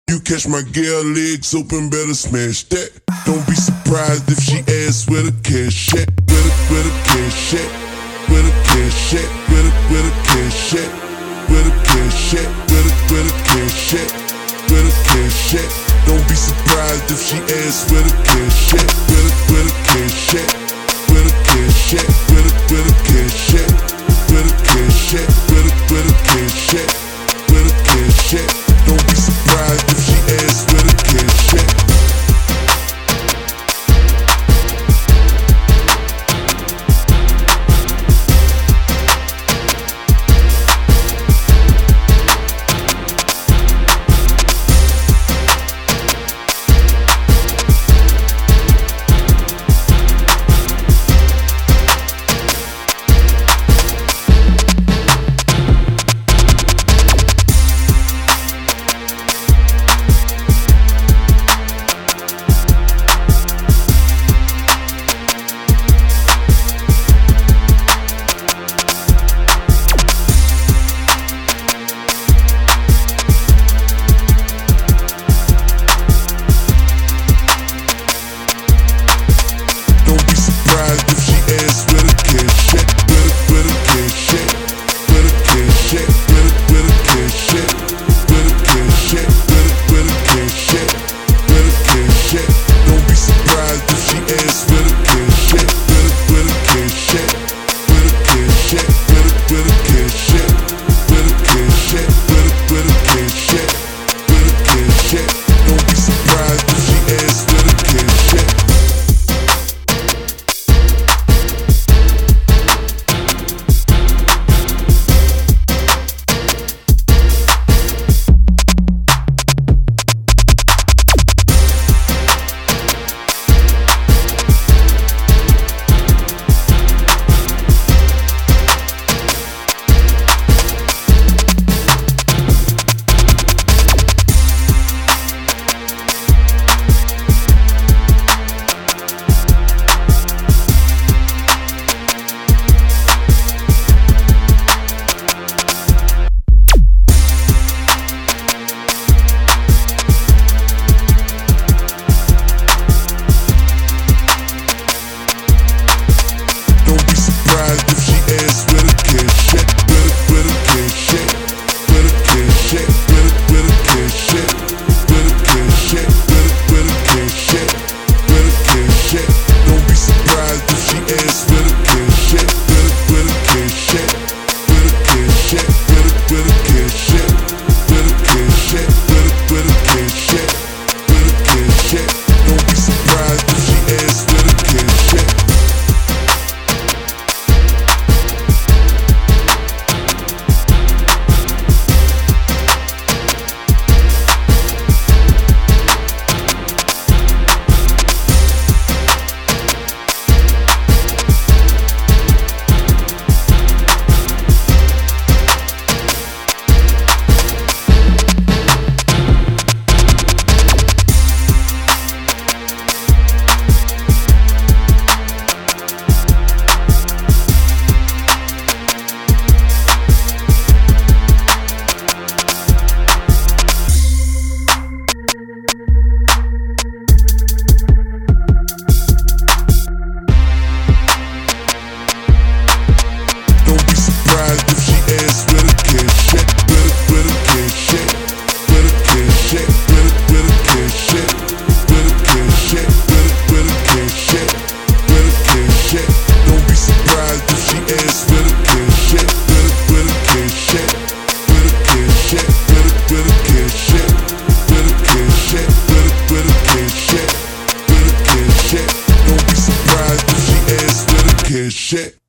You catch my girl legs open, better smash that. Don't be surprised if she asks where the cash at. Where the cash at? Where the cash at? Where the cash at? Where the cash at? Where the cash at? Where the cash at? Don't be surprised if she asks where the cash at. Where the cash at? Where the cash at? Where the cash at? Where the cash at? Where the cash at? Where the cash at? Don't be surprised if she asks where the cash at. Shit.